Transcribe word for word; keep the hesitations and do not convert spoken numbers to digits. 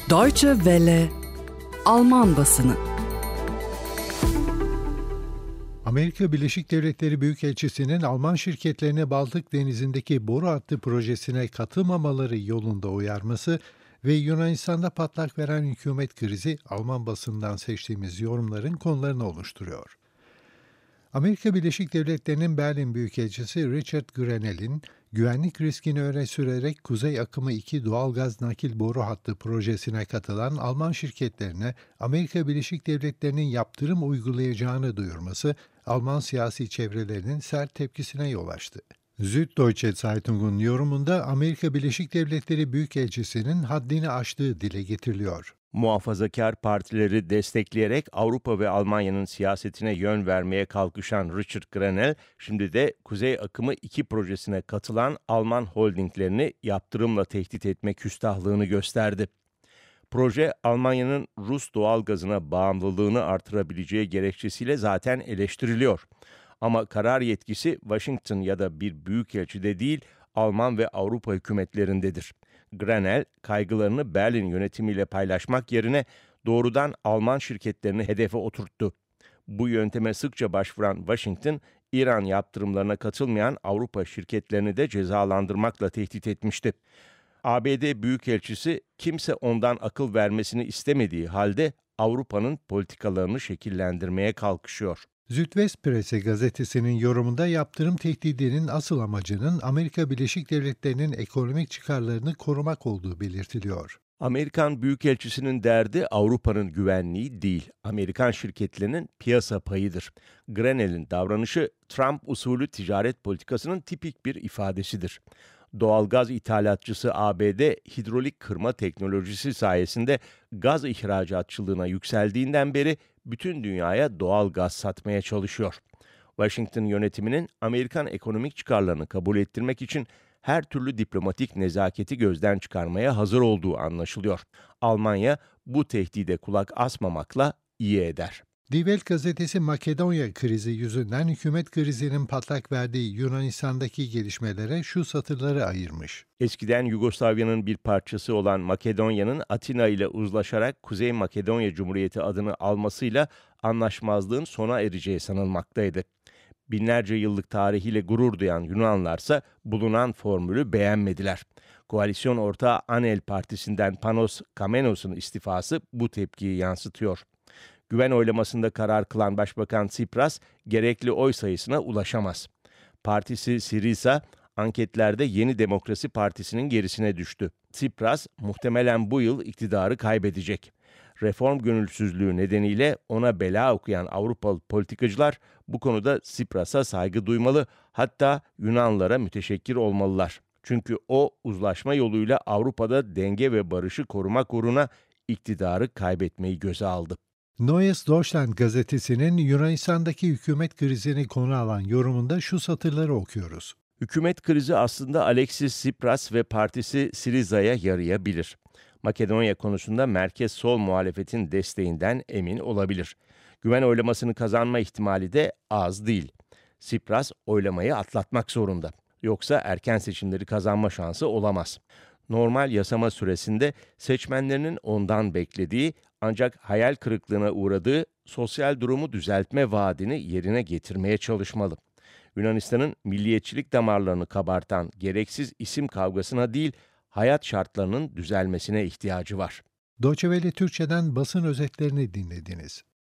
Deutsche Welle Alman basını. Amerika Birleşik Devletleri Büyükelçisi'nin Alman şirketlerine Baltık Denizi'ndeki boru hattı projesine katılmamaları yolunda uyarması ve Yunanistan'da patlak veren hükümet krizi Alman basından seçtiğimiz yorumların konularını oluşturuyor. Amerika Birleşik Devletleri'nin Berlin Büyükelçisi Richard Grenell'in güvenlik riskini öne sürerek Kuzey Akımı iki doğalgaz nakil boru hattı projesine katılan Alman şirketlerine Amerika Birleşik Devletleri'nin yaptırım uygulayacağını duyurması Alman siyasi çevrelerinin sert tepkisine yol açtı. Süddeutsche Zeitung'un yorumunda Amerika Birleşik Devletleri Büyükelçisi'nin haddini aştığı dile getiriliyor. Muhafazakar partileri destekleyerek Avrupa ve Almanya'nın siyasetine yön vermeye kalkışan Richard Grenell, şimdi de Kuzey Akımı iki projesine katılan Alman holdinglerini yaptırımla tehdit etme küstahlığını gösterdi. Proje, Almanya'nın Rus doğalgazına bağımlılığını artırabileceği gerekçesiyle zaten eleştiriliyor. Ama karar yetkisi Washington ya da bir büyükelçide değil, Alman ve Avrupa hükümetlerindedir. Grenell, kaygılarını Berlin yönetimiyle paylaşmak yerine doğrudan Alman şirketlerini hedefe oturttu. Bu yönteme sıkça başvuran Washington, İran yaptırımlarına katılmayan Avrupa şirketlerini de cezalandırmakla tehdit etmişti. A B D Büyükelçisi, kimse ondan akıl vermesini istemediği halde Avrupa'nın politikalarını şekillendirmeye kalkışıyor. Südwestpresse gazetesinin yorumunda yaptırım tehdidinin asıl amacının Amerika Birleşik Devletleri'nin ekonomik çıkarlarını korumak olduğu belirtiliyor. Amerikan Büyükelçisi'nin derdi Avrupa'nın güvenliği değil, Amerikan şirketlerinin piyasa payıdır. Grenell'in davranışı Trump usulü ticaret politikasının tipik bir ifadesidir. Doğalgaz ithalatçısı A B D, hidrolik kırma teknolojisi sayesinde gaz ihracatçılığına yükseldiğinden beri bütün dünyaya doğal gaz satmaya çalışıyor. Washington yönetiminin Amerikan ekonomik çıkarlarını kabul ettirmek için her türlü diplomatik nezaketi gözden çıkarmaya hazır olduğu anlaşılıyor. Almanya bu tehdide kulak asmamakla iyi eder. Die Welt gazetesi Makedonya krizi yüzünden hükümet krizinin patlak verdiği Yunanistan'daki gelişmelere şu satırları ayırmış. Eskiden Yugoslavya'nın bir parçası olan Makedonya'nın Atina ile uzlaşarak Kuzey Makedonya Cumhuriyeti adını almasıyla anlaşmazlığın sona ereceği sanılmaktaydı. Binlerce yıllık tarihiyle gurur duyan Yunanlarsa bulunan formülü beğenmediler. Koalisyon ortağı Anel Partisi'nden Panos Kamenos'un istifası bu tepkiyi yansıtıyor. Güven oylamasında karar kılan Başbakan Tsipras gerekli oy sayısına ulaşamaz. Partisi Syriza anketlerde Yeni Demokrasi Partisi'nin gerisine düştü. Tsipras muhtemelen bu yıl iktidarı kaybedecek. Reform gönülsüzlüğü nedeniyle ona bela okuyan Avrupalı politikacılar bu konuda Tsipras'a saygı duymalı, hatta Yunanlara müteşekkir olmalılar. Çünkü o uzlaşma yoluyla Avrupa'da denge ve barışı korumak uğruna iktidarı kaybetmeyi göze aldı. Neues Deutschland gazetesinin Yunanistan'daki hükümet krizini konu alan yorumunda şu satırları okuyoruz. Hükümet krizi aslında Alexis Tsipras ve partisi Syriza'ya yarayabilir. Makedonya konusunda merkez sol muhalefetin desteğinden emin olabilir. Güven oylamasını kazanma ihtimali de az değil. Tsipras oylamayı atlatmak zorunda. Yoksa erken seçimleri kazanma şansı olamaz. Normal yasama süresinde seçmenlerinin ondan beklediği ancak hayal kırıklığına uğradığı sosyal durumu düzeltme vaadini yerine getirmeye çalışmalı. Yunanistan'ın milliyetçilik damarlarını kabartan gereksiz isim kavgasına değil, hayat şartlarının düzelmesine ihtiyacı var. Deutsche Welle Türkçe'den basın özetlerini dinlediniz.